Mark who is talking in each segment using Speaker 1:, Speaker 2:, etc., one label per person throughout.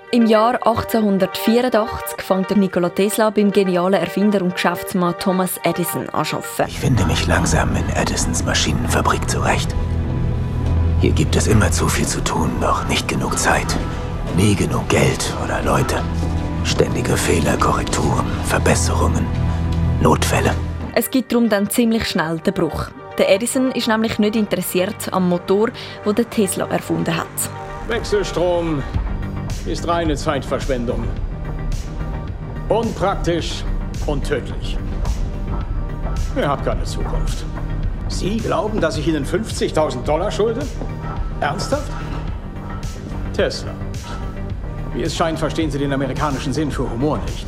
Speaker 1: Im Jahr 1884 fängt Nikola Tesla beim genialen Erfinder und Geschäftsmann Thomas Edison an zu arbeiten.
Speaker 2: Ich finde mich langsam in Edisons Maschinenfabrik zurecht. Hier gibt es immer zu viel zu tun, doch nicht genug Zeit. Nie genug Geld oder Leute. Ständige Fehler, Korrekturen, Verbesserungen, Notfälle.
Speaker 1: Es gibt darum dann ziemlich schnell den Bruch. Der Edison ist nämlich nicht interessiert am Motor, den der Tesla erfunden hat.
Speaker 3: Wechselstrom ist reine Zeitverschwendung. Unpraktisch und tödlich. Ihr habt keine Zukunft. Sie glauben, dass ich Ihnen $50.000 schulde? Ernsthaft? Tesla. Wie es scheint, verstehen Sie den amerikanischen Sinn für Humor nicht.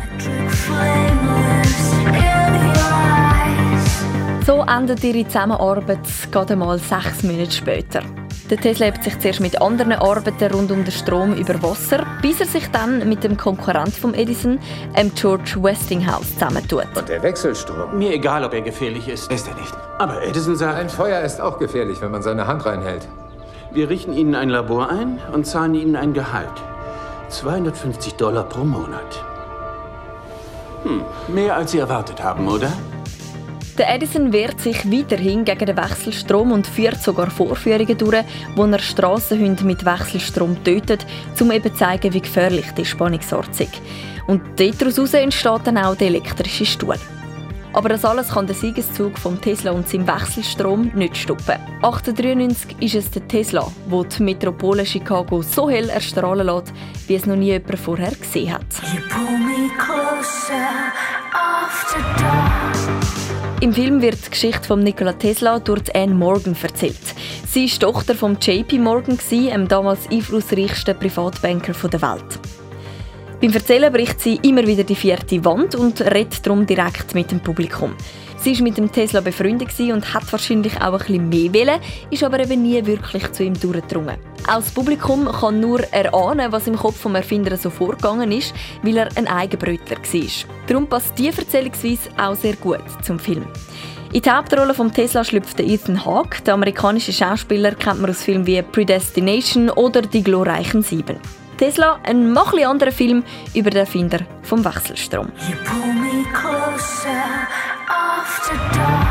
Speaker 1: So endet ihre Zusammenarbeit gerade mal 6 Monate später. Der Tesla hebt sich zuerst mit anderen Arbeiten rund um den Strom über Wasser, bis er sich dann mit dem Konkurrent von Edison, George Westinghouse, zusammentut.
Speaker 4: Und der Wechselstrom?
Speaker 5: Mir egal, ob er gefährlich ist.
Speaker 4: Ist er nicht.
Speaker 5: Aber Edison sagt,
Speaker 4: Ein Feuer ist auch gefährlich, wenn man seine Hand reinhält.
Speaker 5: wir richten Ihnen ein Labor ein und zahlen Ihnen ein Gehalt. $250 pro Monat. Mehr als Sie erwartet haben, oder?
Speaker 1: Der Edison wehrt sich weiterhin gegen den Wechselstrom und führt sogar Vorführungen durch, wo er Strassenhunde mit Wechselstrom tötet, um eben zu zeigen, wie gefährlich die Spannungsart ist. Und daraus entsteht dann auch der elektrische Stuhl. Aber das alles kann der Siegeszug von Tesla und seinem Wechselstrom nicht stoppen. 1893 ist es der Tesla, der die Metropole Chicago so hell erstrahlen lässt, wie es noch nie jemand vorher gesehen hat. Im Film wird die Geschichte von Nikola Tesla durch Anne Morgan erzählt. Sie war Tochter von JP Morgan, dem damals einflussreichsten Privatbanker der Welt. Beim Erzählen bricht sie immer wieder die 4. Wand und redet darum direkt mit dem Publikum. Sie war mit dem Tesla befreundet und hat wahrscheinlich auch ein bisschen mehr wollen, ist aber eben nie wirklich zu ihm durchgedrungen. Auch das Publikum kann nur erahnen, was im Kopf des Erfinders so vorgegangen ist, weil er ein Eigenbrötler war. Darum passt diese Erzählungsweise auch sehr gut zum Film. In die Hauptrolle von Tesla schlüpft Ethan Hawke. Der amerikanische Schauspieler kennt man aus Filmen wie Predestination oder Die glorreichen 7. Tesla, ein etwas anderer Film über den Erfinder vom Wechselstrom.
Speaker 6: You pull me closer after dark.